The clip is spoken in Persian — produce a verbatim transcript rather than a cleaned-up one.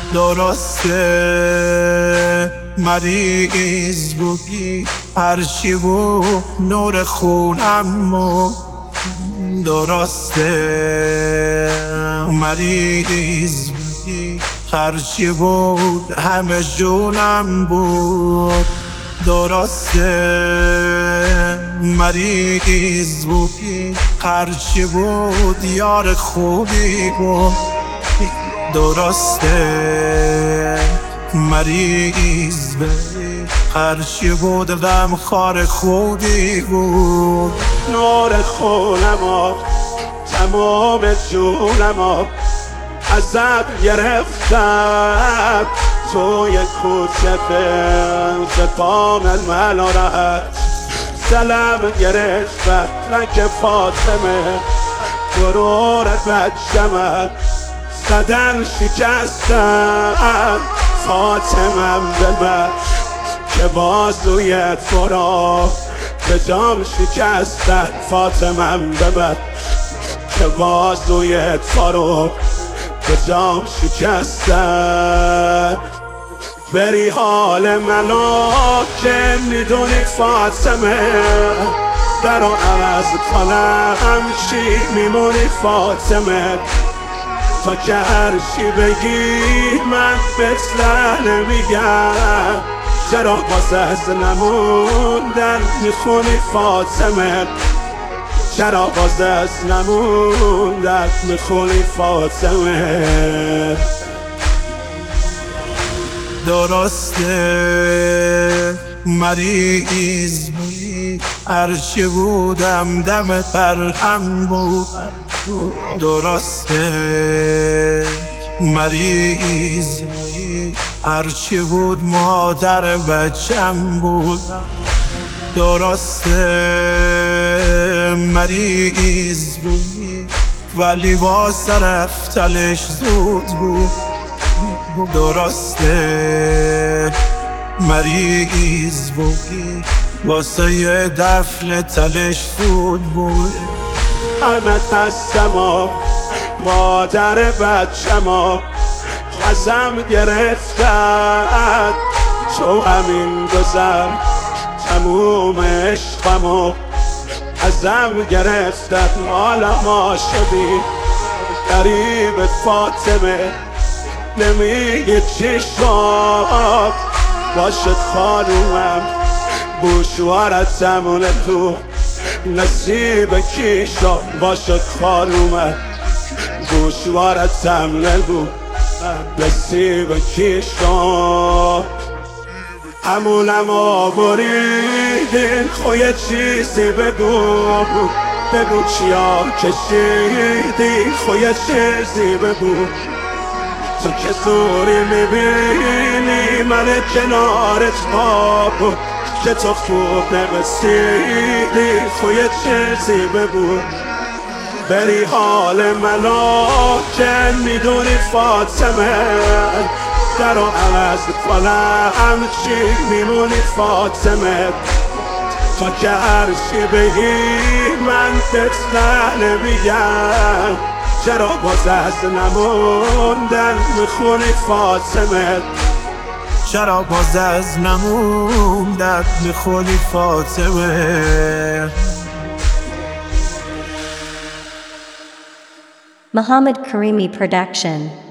درسته مریض بودی، هرچی بود نور خونم بود. درسته مریض بودی، هرچی بود همه جونم بود. درسته مریض بودی، هرچی بود یار خوبی بود. درسته مریض بودی، هرچی بود غمخوار خوبی بود. نور خونم تمام جونم ازت گرفتم، توی کوچه به پام المنارت سلام گرفتم. رنگ فاطمه غرورت بچمت صدن شکستم. فاطمم ببر که بازوی تو را به جام شکستن. فاطمم ببر که بازوی تو را به جام شکستن. بری حال منو که میدونی فاطمه، در و عوض کنم چی میمونی فاطمه. تا که هر چی بگی من بهت نمیگم، چرا باز از نموندن میخونی فاطمه. چرا باز از نموندن میخونی فاطمه. درسته مریض بودی، هرچی بودم دم پرهم بود. درسته مریض بودی، هرچی بود مادر بچم بود. درسته مریض بودی، ولی واسه رفتنش زود بود. درسته مریض بودی، واسه یه دفن تلش زود بود. همه دستم و مادر بچم و ازم گرفتن، تو همین گذر تموم عشقم و ازم گرفتن. حالا ما شدی قریب فاطمه، نمیگه چی شد باشد خانومم. بوشوارت زمونه تو نصیب کی شد باشد خانومم. بوشوارت زمونه بود نصیب کی شد. همونم آبریدین خوی چیزی بگو، بگو چیا کشیدی خوی چیزی بگو. تو که زوری میبینی من کنارت بابو، که تو خوب نرسیدی خوی چیزی بگو. بری حال منو که میدونی فاطمه، در و عوض کنم چی میمونی فاطمه. تا که هر چی بگی من بهت نمیگم، چرا باز از نموندن میخونی فاطمه. چرا باز از نموندن میخونی فاطمه. Muhammad Karimi Production.